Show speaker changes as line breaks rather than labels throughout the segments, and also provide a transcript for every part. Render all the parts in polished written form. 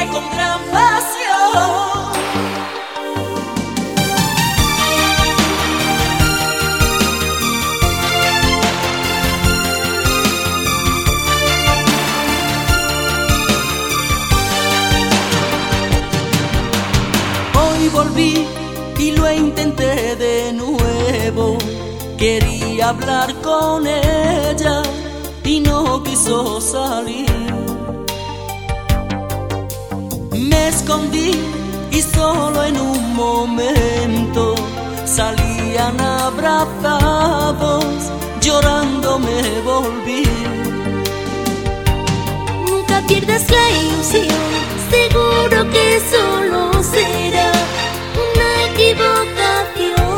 con gran pasión. Hoy volví y lo intenté de nuevo. Quería hablar con ella y no quiso salir. Me escondí y solo en un momento salían abrazados, llorando me volví.
Nunca pierdas la ilusión, seguro que solo será una equivocación.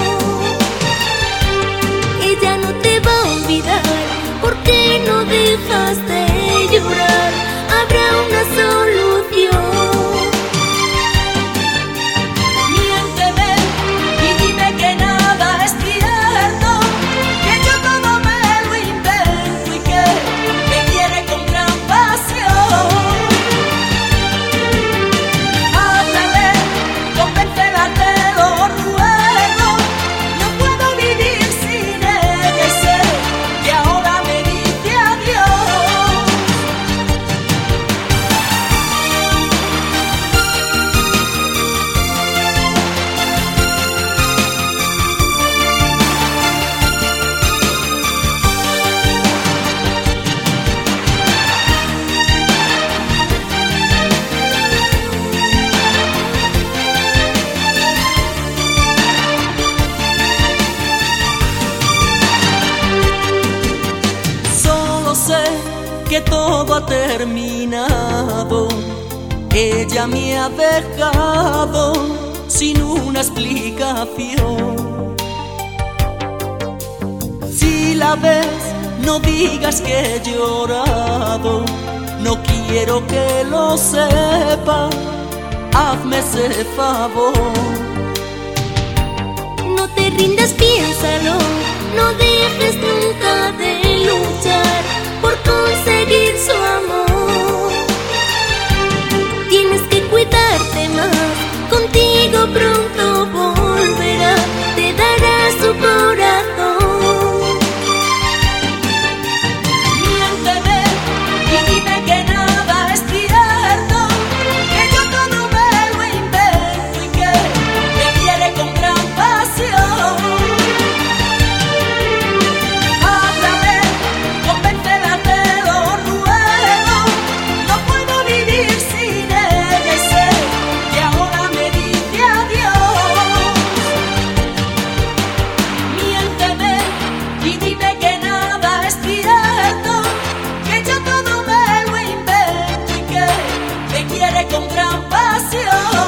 Ella no te va a olvidar, ¿por qué no dejas de llorar? Habrá una solución.
Miénteme y dime que nada es cierto, que yo todo me lo invento y que me quiere con gran pasión. Háblale, convéncela, te lo ruego. No puedo vivir sin ella y sé que ahora me dice adiós. Solo sé que todo ha terminado. Ella me ha dejado sin una explicación. Si la ves, no digas que he llorado. No quiero que lo sepa, hazme ese favor.
No te rindas, piénsalo, no dejes nunca de luchar por conseguir su amor. Tienes que cuidarte más, contigo pronto volverá, te dará su corazón.
Miénteme y dime que nada es cierto, que yo todo me lo invento y que me quiere con gran pasión. Háblame, convéncela, te lo ruego. No puedo vivir sin ella y sé que ahora me dice adiós. Miénteme y dime que nada es cierto, que yo todo me lo invento y que me quiere con gran pasión.